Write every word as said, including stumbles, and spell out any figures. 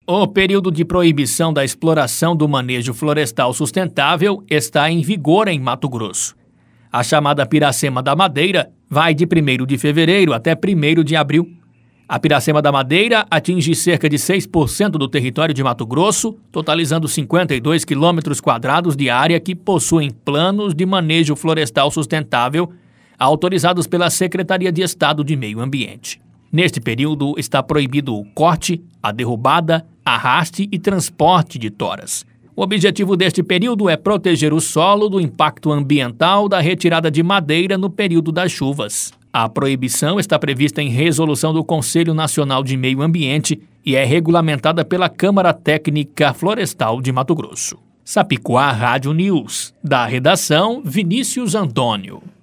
O período de proibição da exploração do manejo florestal sustentável está em vigor em Mato Grosso. A chamada Piracema da Madeira vai de primeiro de fevereiro até primeiro de abril. A Piracema da Madeira atinge cerca de seis por cento do território de Mato Grosso, totalizando cinquenta e dois quilômetros quadrados de área que possuem planos de manejo florestal sustentável autorizados pela Secretaria de Estado de Meio Ambiente. Neste período está proibido o corte, a derrubada, arraste e transporte de toras. O objetivo deste período é proteger o solo do impacto ambiental da retirada de madeira no período das chuvas. A proibição está prevista em resolução do Conselho Nacional de Meio Ambiente e é regulamentada pela Câmara Técnica Florestal de Mato Grosso. Sapicoá Rádio News. Da redação, Vinícius Antônio.